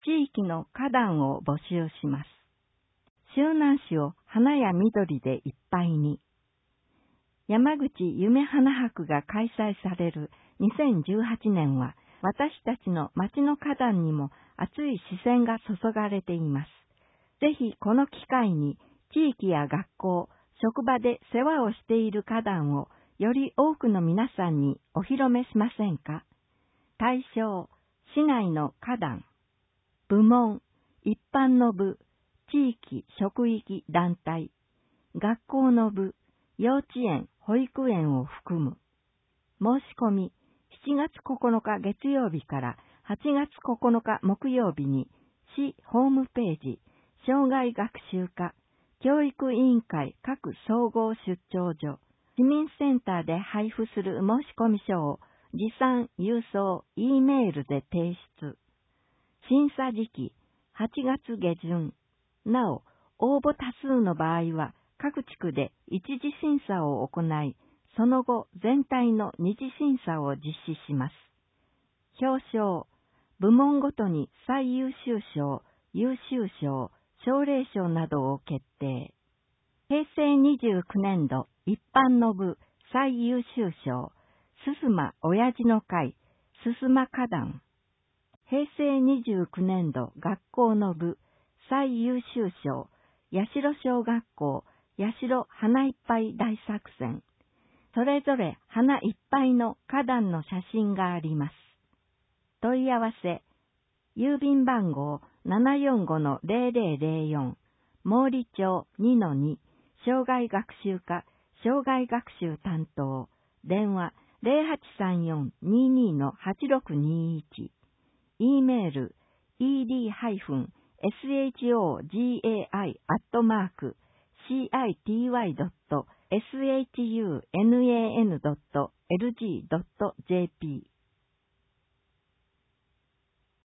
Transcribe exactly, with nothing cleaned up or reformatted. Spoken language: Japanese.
地域の花壇を募集します。周南市を花や緑でいっぱいに。山口夢花博が開催されるにせんじゅうはちねんは、私たちの町の花壇にも熱い視線が注がれています。ぜひこの機会に地域や学校、職場で世話をしている花壇をより多くの皆さんにお披露目しませんか？対象、市内の花壇。部門、一般の部、地域職域団体。学校の部、幼稚園、保育園を含む。申し込み、しちがつここのか月曜日からはちがつここのか木曜日に、市ホームページ、障害学習課、教育委員会各総合出張所、市民センターで配布する申込書を持参、郵送、Eメールで提出。審査時期、はちがつ下旬。なお、応募多数の場合は、各地区で一次審査を行い、その後全体の二次審査を実施します。表彰、部門ごとに最優秀賞、優秀賞、奨励賞などを決定。へいせいにじゅうきゅうねんど一般の部最優秀賞、すすま親父の会、すすま花壇。へいせいにじゅうきゅうねんど学校の部最優秀賞、八代小学校、八代花いっぱい大作戦。それぞれ花いっぱいの花壇の写真があります。問い合わせ、郵便番号 ななよんごのゼロゼロゼロよん、毛利町 にのに、障害学習課、障害学習担当、電話 ゼロはちさんよん ににのはちろくにいち、E メール イーディー ショガイ アットマーク シーアイティーワイ ドット シャン ドット エルジー ドット ジェーピー